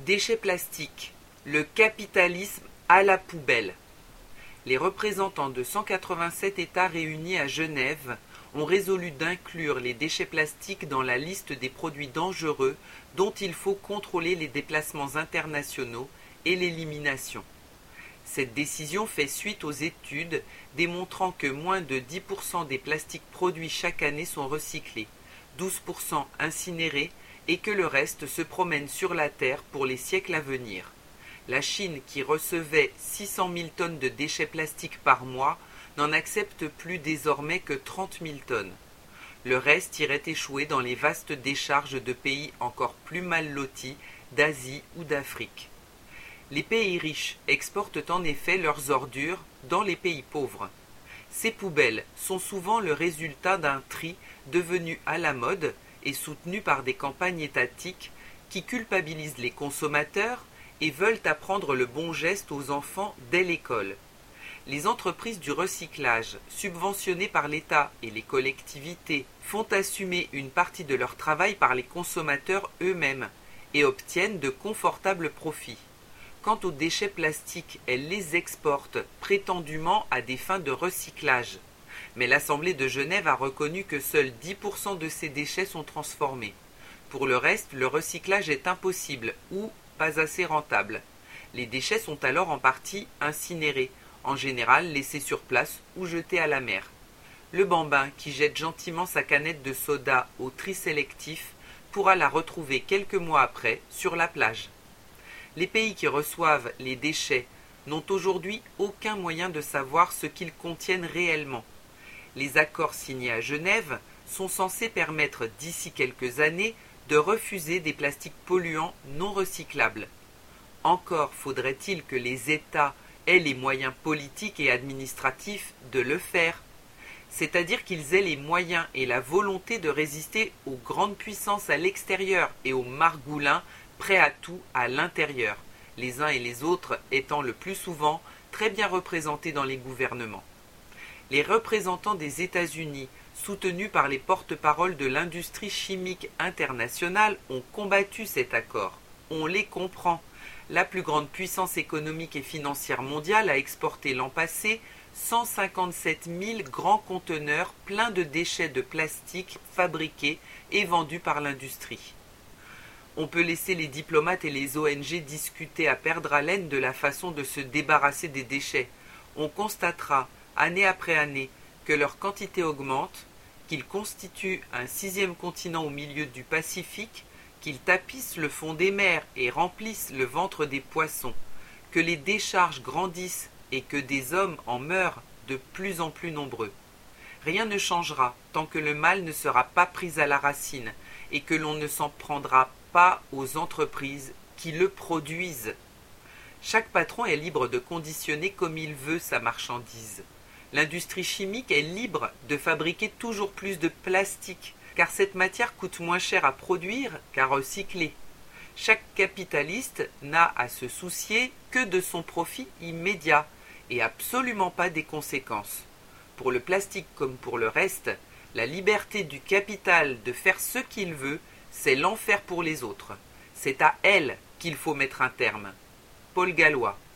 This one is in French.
Déchets plastiques, le capitalisme à la poubelle. Les représentants de 187 États réunis à Genève ont résolu d'inclure les déchets plastiques dans la liste des produits dangereux dont il faut contrôler les déplacements internationaux et l'élimination. Cette décision fait suite aux études démontrant que moins de 10% des plastiques produits chaque année sont recyclés, 12% incinérés et que le reste se promène sur la Terre pour les siècles à venir. La Chine, qui recevait 600 000 tonnes de déchets plastiques par mois, n'en accepte plus désormais que 30 000 tonnes. Le reste irait échouer dans les vastes décharges de pays encore plus mal lotis d'Asie ou d'Afrique. Les pays riches exportent en effet leurs ordures dans les pays pauvres. Ces poubelles sont souvent le résultat d'un tri devenu à la mode et soutenu par des campagnes étatiques qui culpabilisent les consommateurs et veulent apprendre le bon geste aux enfants dès l'école. Les entreprises du recyclage, subventionnées par l'État et les collectivités, font assumer une partie de leur travail par les consommateurs eux-mêmes et obtiennent de confortables profits. Quant aux déchets plastiques, elles les exportent prétendument à des fins de recyclage. Mais l'Assemblée de Genève a reconnu que seuls 10% de ces déchets sont transformés. Pour le reste, le recyclage est impossible ou pas assez rentable. Les déchets sont alors en partie incinérés, en général laissés sur place ou jetés à la mer. Le bambin qui jette gentiment sa canette de soda au tri sélectif pourra la retrouver quelques mois après sur la plage. Les pays qui reçoivent les déchets n'ont aujourd'hui aucun moyen de savoir ce qu'ils contiennent réellement. Les accords signés à Genève sont censés permettre d'ici quelques années de refuser des plastiques polluants non recyclables. Encore faudrait-il que les États aient les moyens politiques et administratifs de le faire, c'est-à-dire qu'ils aient les moyens et la volonté de résister aux grandes puissances à l'extérieur et aux margoulins prêts à tout à l'intérieur, les uns et les autres étant le plus souvent très bien représentés dans les gouvernements. Les représentants des États-Unis, soutenus par les porte-paroles de l'industrie chimique internationale, ont combattu cet accord. On les comprend. La plus grande puissance économique et financière mondiale a exporté l'an passé 157 000 grands conteneurs pleins de déchets de plastique fabriqués et vendus par l'industrie. On peut laisser les diplomates et les ONG discuter à perdre haleine de la façon de se débarrasser des déchets. On constatera, année après année, que leur quantité augmente, qu'ils constituent un 6e continent au milieu du Pacifique, qu'ils tapissent le fond des mers et remplissent le ventre des poissons, que les décharges grandissent et que des hommes en meurent de plus en plus nombreux. Rien ne changera tant que le mal ne sera pas pris à la racine et que l'on ne s'en prendra pas aux entreprises qui le produisent. Chaque patron est libre de conditionner comme il veut sa marchandise. L'industrie chimique est libre de fabriquer toujours plus de plastique, car cette matière coûte moins cher à produire qu'à recycler. Chaque capitaliste n'a à se soucier que de son profit immédiat et absolument pas des conséquences. Pour le plastique comme pour le reste, la liberté du capital de faire ce qu'il veut, c'est l'enfer pour les autres. C'est à elle qu'il faut mettre un terme. Paul Gallois.